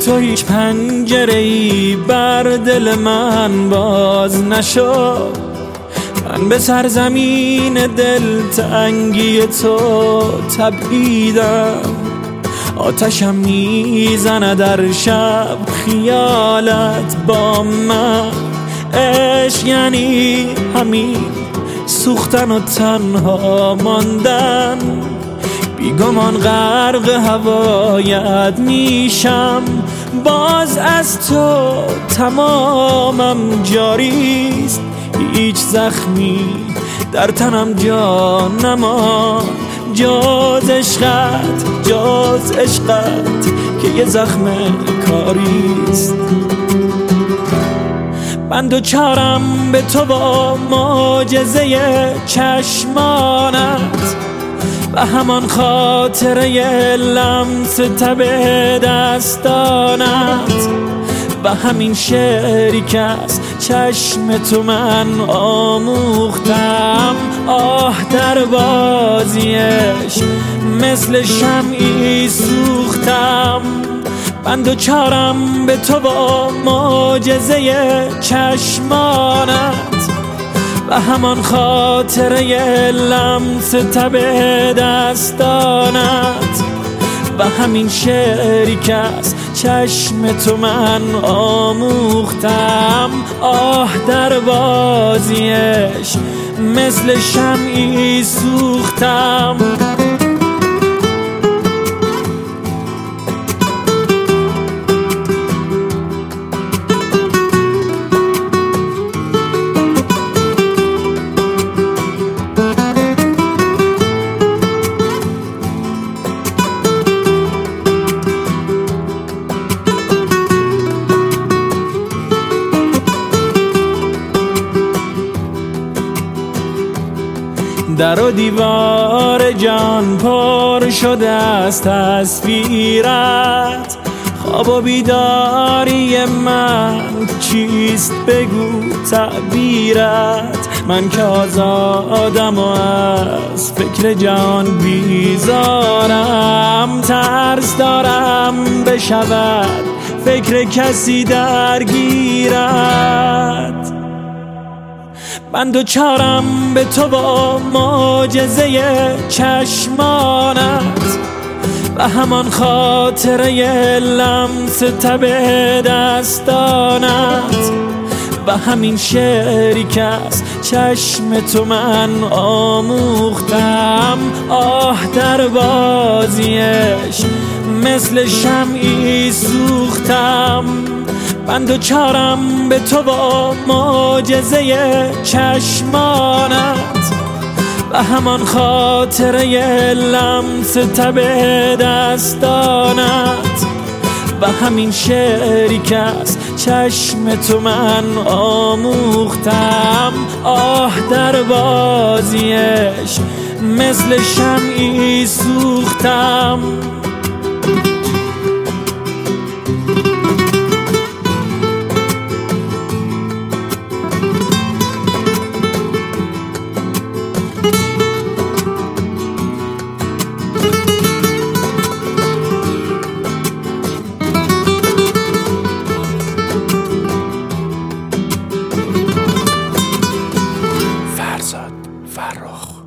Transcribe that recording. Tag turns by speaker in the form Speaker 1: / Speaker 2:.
Speaker 1: تو هیچ پنجره‌ای بر دل من باز نشد. من به سرزمین دلتنگی تو تپیدم، آتشم میزنه در شب خیالت با من. عشق یعنی همین سوختن و تنها ماندن، بیگمان غرق هوایت میشم. باز از تو تمامم جاریست، هیچ زخمی در تنم جا نمان. جز عشقت که یه زخم کاریست. من دوچارم به تو با معجزه چشمانت و همان خاطره لمس تب دستانت و همین شعری که از چشم تو من آموختم. آه در بازیش مثل شمعی سوختم. من دوچارم به تو با معجزه چشمانت و همان خاطره لمس تب دستانت و همین شعری که از چشم تو من آموختم. آه در بازیش مثل شمعی سوختم. در و دیوار جان پر شده از تصویرت، خواب و بیداری من چیست بگو تعبیرت. من که آزادم و از فکر جان بیزارم، ترس دارم بشود فکر کسی درگیرت. من دوچارم به تو با معجزه چشمانت و همان خاطره لمس تب دستانت و همین شعری که از چشم تو من آموختم. آه در بازیش مثل شمعی سوختم. من دوچارم به تو با معجزه چشمانت و همان خاطره لمس تب دستانت و همین شعری که از چشم تو من آموختم. آه در بازیش مثل شمعی سوختم.
Speaker 2: فرخ